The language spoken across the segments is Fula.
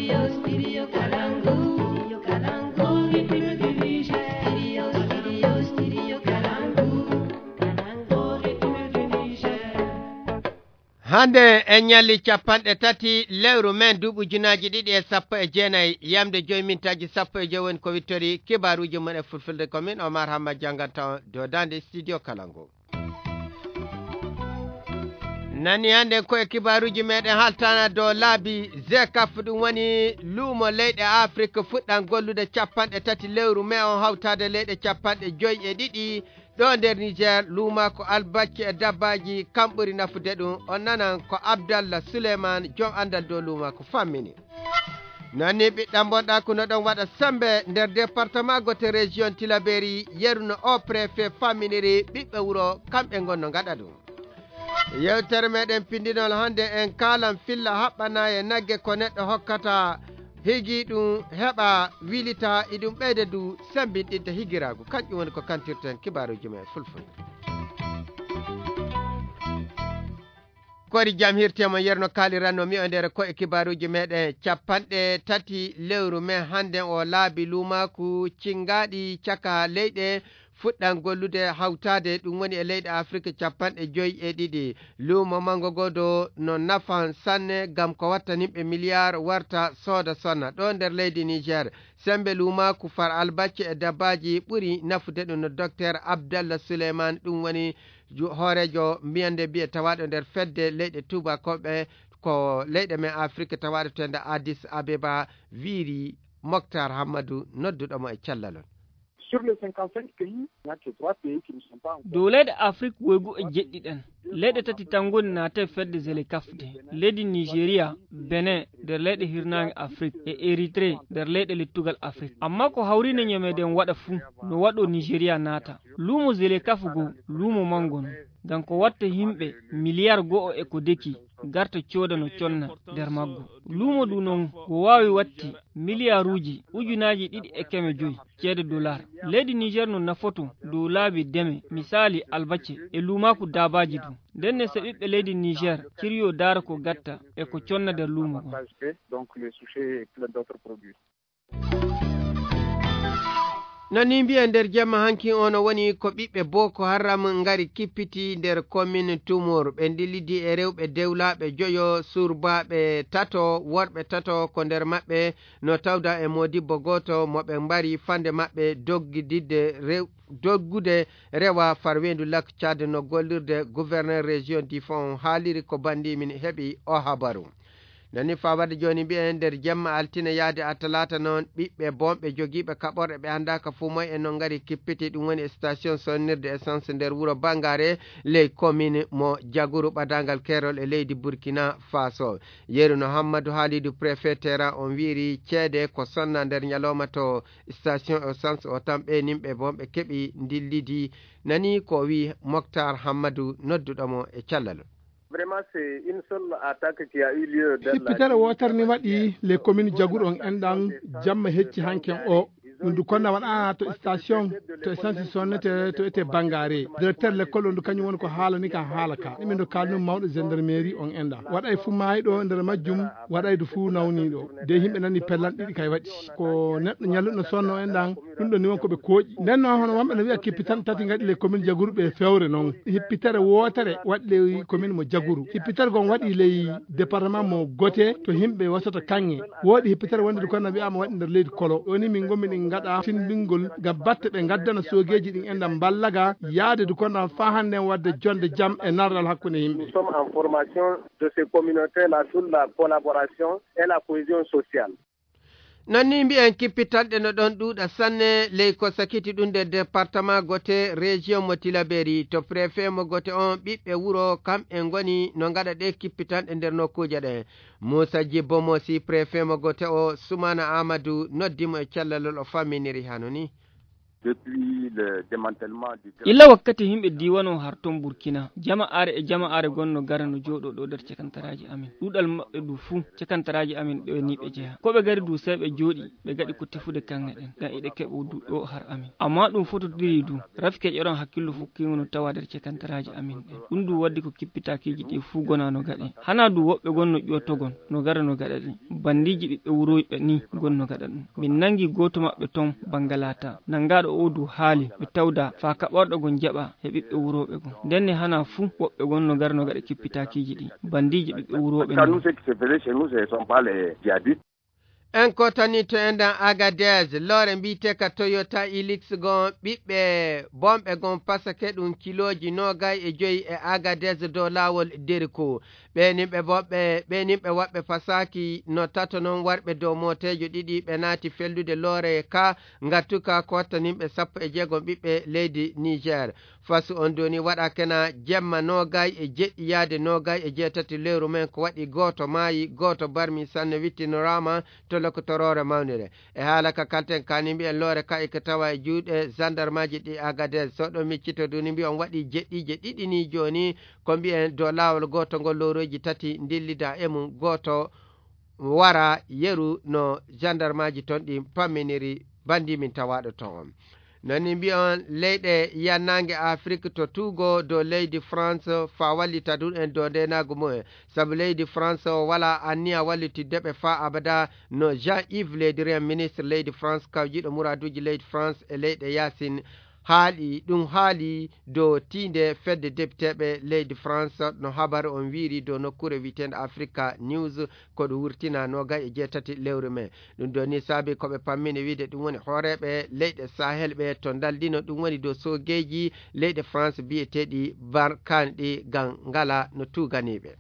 Studio Kalangu. Studio Kalangu. Studio Kalangu. Hande e nyalli capanɗe tati lewru men duuɓi ujunaji ɗiɗi e sappo e jeenayi yamde joyi mintaji sappo e joyi woni ko wittori kibaruji mon e fulfulde komin Omar Hamma janganta do dande studio Kalango. Nani hande ko e kibaruji meɗen haltana do laabi zekaf ɗum woni luumo leyɗe Afrique fuɗɗan gollude capanɗe tati lewru me on hawtade leyɗe capanɗe joyi e ɗiɗi ɗo nder Niger luuma ko albacci e dabbaji kam ɓuri nafude ɗum on nanan ko Abdallah Suleiman jom andal dow luuma ko fammini nani ɓiɗɗam bonɗa kuno ɗon waɗa sembe nder département gote région Tilaberi yeruno o préfet famminiri ɓiɓɓe wuro kamɓe gonno gaɗa ɗum yewtere meɗen pindinol hande en kalan filla haɓɓana e nagge ko neɗɗo hokkata higi ɗum heɓa wilita iɗum ɓeyde du sembinɗinta higiragu kanƴum woni ko kantirten kibaruji men fulfulde kori jam hirtema yerno kaaliranno mi o nder ko e kibaruji meɗen capanɗe tati lewru men hande o laabi luumaku cingaɗi caka leyɗe fuɗɗan gollude hawtade ɗum woni e leyɗe Afrique capanɗe joyi e ɗiɗi luumo mango godo no nafan sanne gam ko watta nimɓe milliard warta sooda sonna ɗo nder leydi Niger sembe luumaku far albacce e dabbaji ɓuri nafude ɗum no docteur Abdallah Suleiman ɗum woni hoorejo mbiyande mbiye tawaɗo nder fedde leyɗe tubakoɓe ko leyɗe men Afrique tawaɗo to nde Addis Abeba wiiri Mokhtar Hammadou nodduɗomo e callalon. Sur les 55 pays, il n'y a que 3 pays qui ne sont pas encore. dow leyɗe afrique woygu e jeɗɗiɗen leyɗe tati tan goni naate fedde zele kafde leydi nigéria benin nder leyɗe hirnange afrique e érythrée nder leyɗe lettugal afrique amma ko hawrino ñameden waɗa fuu no waɗo nigéria naata luumo zele kafugo luumo mangono ngam ko watta himɓe milliard go'o e ko deki garta cooda no conna nder maggo luumo du noon ko wawi watti milliarduji ujunaji 2.5 ceede dollar leydi niger no nafoto dow laabi deme misali albacce e luumaku dabaji du ndenne so ɓiɓɓe leydi niger kiryo daara ko gatta e ko conna nder luumo kon nani mbiya nder jemma hanki ono woni ko ɓiɓɓe Boko Haram ngari kippiti nder commune Tumur ɓe dillidi e rewɓe dewlaɓe joyo surbaɓe tato worɓe tato ko nder maɓɓe no tawda e modibbo goto moɓe mbari fande maɓɓe doggude rewa farwendu lac Tchad no gollirde gouverneur région Difon haaliri ko bandi min heɓi o habaru nani fawade joni mbiyen nder jemma altine yaade atalata noon ɓiɓɓe bomɓe jogiiɓe kaɓorɗe ɓe andaka fu moy en no ngari kippiti ɗum woni station sonnirde essence nder wuro Bangare ley commune mo Jaguru ɓadangal Kerol e leydi Burkina Faso Yeruno Hammadou Halidou préfet terrain on wiiri ceede ko sonna nder nyaloma to station essence o tan ɓe nimɓe bomɓe keɓi dillidi nani ko wi Mokhtar Hammadou nodduɗomo e callal Vraiment, c'est une seule attaque qui a eu lieu. Hippitere wotarni waɗi les communes Jagur on enɗan jamma hecci hanken o ɗum du konna waɗa to station to essence sonnete to ete Bangare directeur l'école on du kañum woni ko haalani kan haala ka ɗumen do kalnum mawɗo gendarmerie on enɗa waɗay fu maayi ɗo nder majjum waɗaydo fu nawniɗo de yimɓe nani pellan ɗiɗi kay waɗi ko neɗɗo ñalluɗo sonno enɗan ɗum ɗo ni won koɓe kooƴi nden noon hono wonɓe no wiya kippitan tati gaɗi les communes Jaguru ɓe fewre noon hippitere wotere waɗi ley commune mo Jaguru hippitere gon waɗi ley département mo Goté to yimɓe wasata kanŋe woɗi hippitere wonde ko na wiyama waɗi nder leydi Kolo ɗoni min gommi ɗin gaɗa tindingol gam batte ɓe gaddana sogeji ɗin enɗam ballaga yaade du konɗan fa hande wadde jonde jam e nardal hakkude yimɓe. Nous sommes en formation de ces communautés là sur la collaboration et la cohésion sociale. nonni mbiyen kippitalɗe no ɗon ɗuuɗa sanne ley ko sakiti ɗum nder département Goté région mo Tilaberi to préfet mo Goté on ɓiɓɓe wuro kamɓe ngoni no gaɗa ɗe kippitanɗe nder nokkuje ɗe Moussa Djibbo Mosi préfet mo Goté o Soumana Amadou noddimo e callalol o famminiri hanoni illa wakkati himɓe diwano harton burkina jama'are gonno gara no joɗo ɗo nder cekantaraji amin ɗuɗal maɓɓe du fuu cekantaraji amin ɗo ni ɓe jeeha ko ɓe gari du sai ɓe jooɗi ɓe gaɗi ko tefude kanŋe ɗen ngam eɗe keɓo du ɗo har amin amma ɗum fotodiri du rafike ƴeɗon hakkillo fukkigo no tawa nder cekantaraji amin ɗen ɗum du waddi ko kippitakiji ɗi fuu gona no gaɗe hana du woɓɓe gonno ƴotogon no gara no gaɗa ɗi bandiji ɓiɓɓe wuroyɓe ni gonno gaɗa ɗum min nangi goto maɓɓe ton bangalata nangaɗo o du haali ɓe tawda fa kaɓorɗo gon jaɓa he ɓiɓɓe wuroɓe gon ndenne hana fuu woɓɓe gonno garno gaɗa kippitakiji ɗi bandiji ɓiɓɓe wuroɓe en ko tani to endan Agadez lore mbite ka Toyota Hilux gon ɓiɓɓe bomɓe gon pasake ɗum kiloji 25 e Agadez dow lawol derko ɓenimɓe waɓɓe pasaki no tato non warɓe dow motejo ɗiɗi ɓe naati fellude lore ka ngattuka ko wattanimɓe 16 ɓiɓɓe leydi Niger fasu on doni waɗa kena jemma 27 yaade 28 lewru men ko waɗi goto maayi goto barmi sanne wittinorama to lokotorore mawnire e haala ka kalten kani mbi'en lore ka eke tawa e juuɗe gendarmeji ɗi Agadez soɗo miccito duni mbi on waɗi jeɗɗije ɗiɗi ni joni ko mbi'en dow lawol goto ngol lowroji tati dillida e mum goto wara yeru no gendarmeji ton ɗi pamminiri bandimin tawaɗo ton on noni mbi'on leyɗe yannange Afrique to tugo dow leydi France fa wallita ɗum en dow ndenago mumen sabu leydi France wala anniya wallitiddeɓe fa abada no Jean-Yves Le Drian ministre leydi France kawjiɗo muraduji leydi France e leyɗe Yasine haali dow tinde fedde depteɓe leydi France no habaru on wiri dow nokkure witende Africa News ko ɗum wurtina 27 lewru men ɗum do ni saabi koɓe pammini wiide ɗum woni hooreɓe leyɗe Sahel ɓe to daldino ɗum woni dow sogeji leyɗe France biyeteɗi barkani ɗi gam ngala no tuganiɓe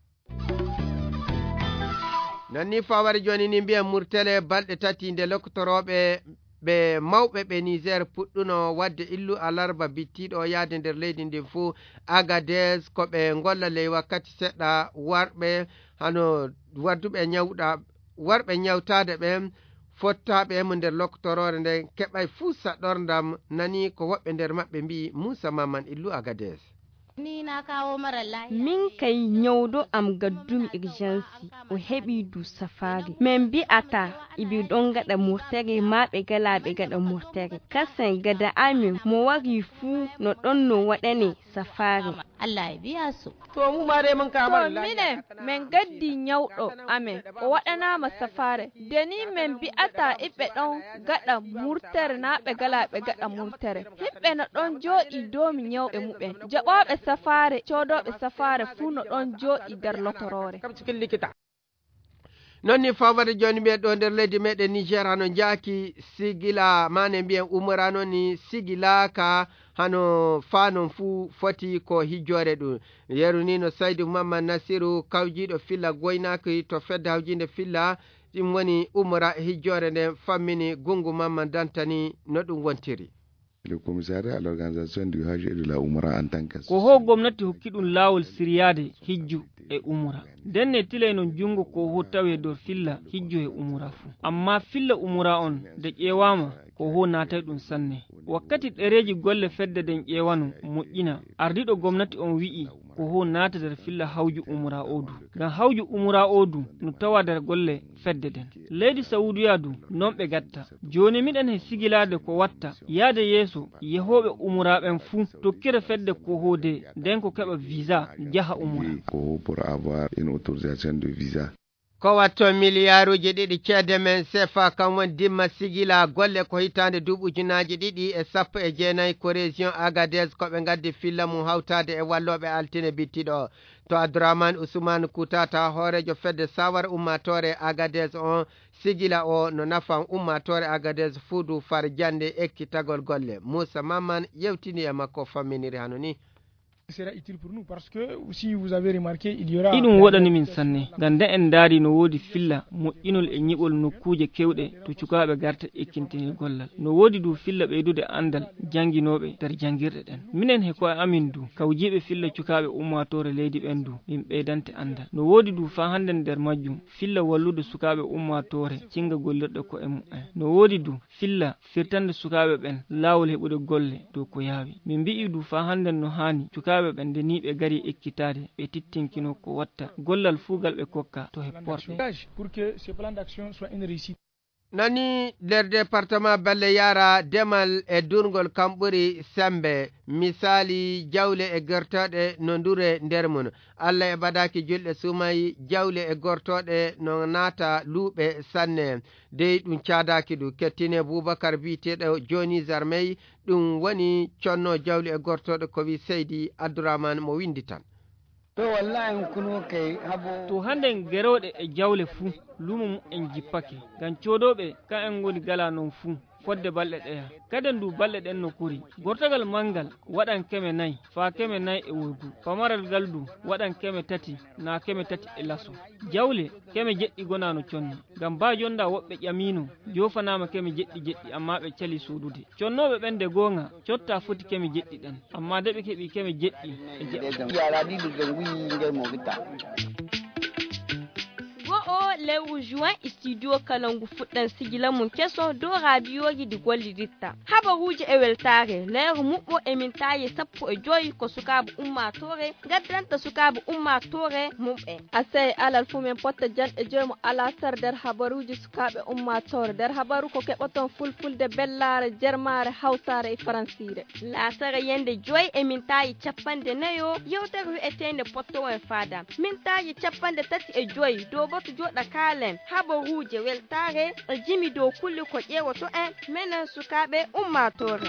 nonni fawari joni ni mbiyen murtele balɗe tati nde loktoroɓe ɓe mawɓe ɓe Niger puɗɗuno wadde illu alarba bittiɗo yaade nder leydi ndin fuu Agadez ko ɓe golla ley wakkati seɗɗa warɓe hano wadduɓe warɓe ñawtade ɓen fottaɓe mo nder loktorore nden keɓay fuu saɗordam nani ko woɓɓe nder maɓɓe mbi Moussa Maman illu Agadez min kay nyawdo am gaddum urgency o heɓi du safari men bi'ata ibi ɗon gaɗa murtere ma ɓe gaɗa murtere kasen gada amin mo wari fuu no ɗon no waɗane safari Allah ya biya su to mu ma dai mun kama mine men gaddi nyawɗo amen o waɗanama safare deni men bi'ata iɓe ɗon gaɗa murtere na ɓe gaɗa murtere himɓe no ɗon jooɗi domi nyawɓe muɓen jaɓoɓe safare codoɓe safare fuu no ɗon jooɗi dar lotorore nonni famade joni mbiyen ɗo nder leydi meɗen Niger hano jaaki sigila mane mbiyen umra noni sigilaka hano fanon fuu foti ko hijjore ɗum yeru ni no Saydou Mamman Nasiru kawjiɗo filla goynaki to fedde hawjinde filla ɗum woni umra hijjore nden fammini Gungu Mamman Dantani no ɗum wontiri le commissariat à l'organisation du Hajj et de la Umra en tant que ko ho gomnati hokki ɗum lawol siriyade hijju e umra denne tilay non jungo ko ho tawe do filla hijju e umra fu amma filla umra on de ƴewama ko ho natay ɗum sanne wakkati ɗereji golle fedde den ƴewano moƴƴina ardiɗo gomnati on wi'i ko ho nata nder filla hawju umra odu ngam hawju umra odu no tawa nder golle fedde den leydi Saudiya du non ɓe gatta joni miɗen he sigilade ko watta yaade yeeso yehoɓe umra ɓen fuu tokkira fedde ko hode nden ko keɓa visa jaha umra ko pour avoir une autorisation de visa ko watto milliarduji ɗiɗi ceede men CFA kam woni dimma sigila golle ko hitande duuɓujunaji ɗiɗi e 19 ko région Agadez koɓe gaddi filla mum hawtade e walloɓe altine bittiɗo to Abdourahmane Ousmane Koutata hoorejo fedde sawar ummatore Agadez on sigila o no nafan ummatore Agadez fuudu far jande ekkitagol golle Moussa Mamman yewtini e makko famminiri hano ni Idun waɗani min sanne ganda en daari no woodi filla moƴƴinol e nyiɓol nokkuje kewɗe to cukaɓe garta ekkintini gollal no woodi du filla ɓeydude andal janginoɓe nder jangirɗe ɗen minen he koye amin du kawjiɓe filla cukaɓe ummatore leydi ɓen du min ɓeydante andal no woodi du fa hande nder majjum filla wallude sukaɓe ummatore cinga gollirɗe ko e mu'en no woodi du filla firtande sukaɓe ɓen lawol heɓude golle dow ko yaawi min mbi'i du fa hande no hani cukaɓe ɓen nde ni ɓe gari ekkitade ɓe tittinkino ko watta gollal fuugal ɓe kokka to hepporɓe nani nder département Belle Yara demal e durgol kam ɓuri sembe misali jawle e gertoɗe no ndure nder mun Allah e badaki julɗe sumayi jawle e gortoɗe no naata luuɓe sanne dey ɗum caadaki du kettine Boubacar biteɗo Joni Zarmey ɗum woni conno jawle e gortoɗe ko wi Seydi Abdourahmane mo windi tan to hande gerowɗe e jawle fuu lumo mum en jippake ngam codoɓe ka en goni gala non fuu fodde balɗe ɗeya kaden du balɗe ɗen no kuri gortogal mangal waɗan keme nayyi fa keme nayyi e woydu pamaral gal du waɗan keme tati na keme tati e laso jawle keme jeɗɗi gonano conni ngam ba jonda woɓɓe ƴamino jofanama keme jeɗɗi amma ɓe cali sodude connoɓe ɓen de gonga cotta foti keme jeɗɗi ɗen amma de ɓe keeɓi keme jeɗɗi e lewru juin studio kalangu fuɗɗan sigila mum keso do radioji ɗi golliritta habaruji e weltare lewru muɓɓo emin taye 15 ko sukaɓe ummatore gaddanta sukaɓe ummatore mumɓe asay alal fu men potta janɗe joymo ala sar nder habaruji sukaɓe ummatore nder habaru ko keɓaton fulfulde bellare jermare hawsare e faransire lasara yende joyi emin taye 40 yewtere wi'etende potto en fada min taye 33 do boto joɗa kalen habaruje weltare jimi dow kulli ko ƴeewoto en menen sukaɓe ummatore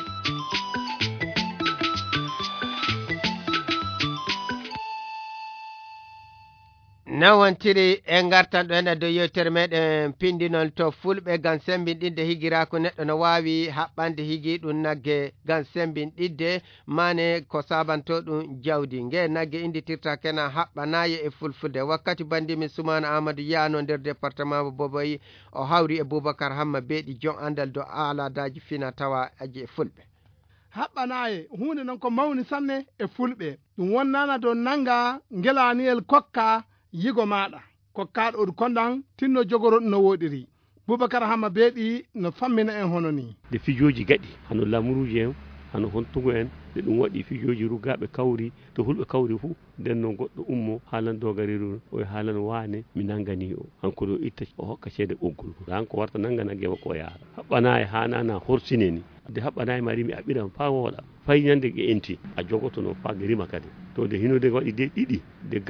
nawantiri en gartan ɗo hen e dow yewtere meɗen pindinol to fulɓe gam sembinɗinde higirako neɗɗo no wawi haɓɓande higi ɗum nagge gam sembinɗidde mane ko sabanto ɗum jawdi nge nagge inditirta kena haɓɓanaye e fulfulde wakkati bandimi Soumana Amadou Yano nder département mo Boboyi o hawri e Boubacar Hamma beeɗi jon andal do aladaji fina tawa aji e fulɓe haɓɓanaye hunde non ko mawni sanne e fulɓe ɗum wonnana dow nanga ngelaniyel kokka yigo maɗa kokkaɗo ɗo kondan tinno jogoro no woɗiri Boubacar Hamma beeɗi no fammina en hono ni de fijoji gaɗi hano lamuruji en hano hontugo en de ɗum waɗi fijoji rugaɓe kawri to hulɓe kawri fuu nden no goɗɗo ummo haalan dogariru o haalan wane mi nangani o hanko ɗo itta o hokka ceede ɓoggol hanko warta nanganague makko o yaara haɓɓanayi hanana horsineni de haɓɓanayi mari mi aɓiran fa woɗa fay ñande ge enti a jogotono fa ge rima kadi to de hinode waɗi de ɗiɗi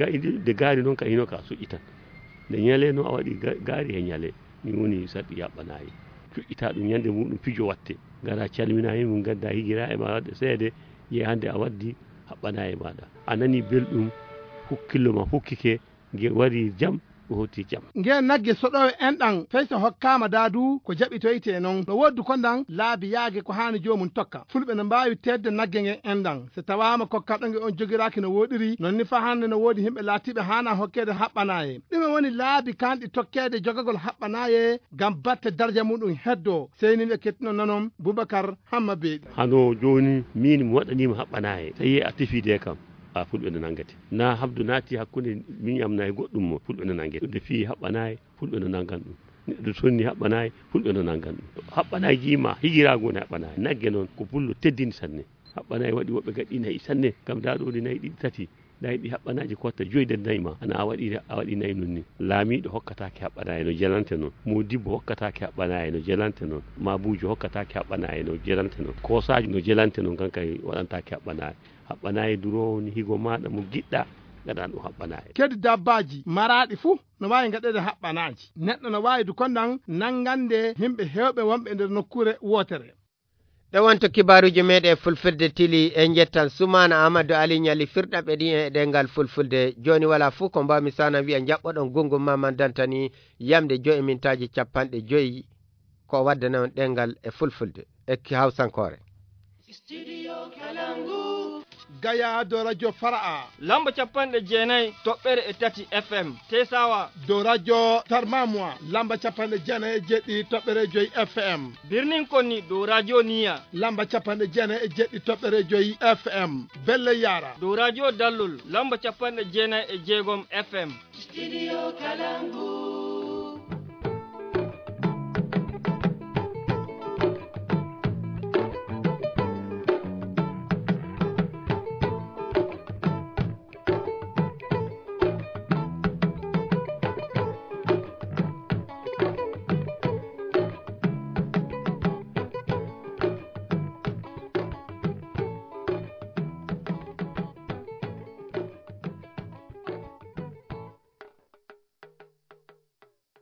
de gaari noon ka hino ka suƴƴitan nde ñale no a waɗi gaari he ñale ni woni sarɗi yaɓɓanayi cuƴƴita ɗum ñande muɗum pijo watte gara calmina hen mum gadda higira e ma waɗde seede ye hande a waddi haɓɓanayi maɗa a nani belɗum hukkillo ma hukkike ge wari jam o hotti jam nge nagge soɗowo enɗan feyso hokkama daadu ko jaɓitoyte noon no woddu kondan laabi yaage ko hani jomum tokka fulɓe no mbawi tedde nagge nge enɗan so tawama kokkaɗo nge on jogiraki no woɗiri nonni fa hande no woodi himɓe laatiɓe hana hokkede haɓɓanaye ɗumen woni laabi kanɗi tokkede jogagol haɓɓanaye gam batte darja muɗum heddo seyniɓe kettino nanon Boubacar Hamma beeɗi hano joni min mi waɗanima haɓɓanaye tawi a tefide kam a fulɓe no nangate na habdu naati hakkude min yamna e goɗɗum mo fulɓe no nangate de fi haɓɓanayi fulɓe no nangan ɗum neɗɗo sonni haɓɓanayi fulɓe no nangan ɗum haɓɓanayi jima hijirago ne haɓɓanayi nagge noon ko pullo teddini sanne haɓɓanayi waɗi woɓɓe gaɗɗi nayyi sanne kam da ɗo ɗi nayyi ɗiɗi tati da yiɗi haɓɓanaji kotta joyde nayyi ma ana a waɗi nayyi noon ni laamiɗo hokkatake haɓɓanayi no jelante noon modibbo hokkatake haɓɓanayi no jelante noon mabujo hokkatake haɓɓanayi no jelante noon kosaji no jelante noon kankay waɗantake haɓɓanayi haɓɓanayi durowo ni higo maɗa mo giɗɗa gaɗan ɗum haɓɓanayi kedi dabbaji maraɗi fuu no wawi gaɗede haɓɓanaji neɗɗo no wawi du kondan nangande himɓe hewɓe wonɓe nder nokkure wotere ɗe wonto kibaruji meɗe fulfulde tili en jettan Soumana Amadou Ali ñali firɗaɓe ɗi e ɗengal fulfulde joni wala fuu ko mbawmi sana wiya jaɓɓoɗon gongo maman dantani yamde 5 mintaji 50 ko waddana ɗengal e fulfulde e hawsankore Studio Kalangu Gaya do radio Fara'a lamba 90.3 FM Tesawa do radio Tarmamwa lamba 90.7 FM birnin Konni do radio Niya lamba 90.7 FM Belle Yara do radio Dallol lamba 96 FM Studio Kalangu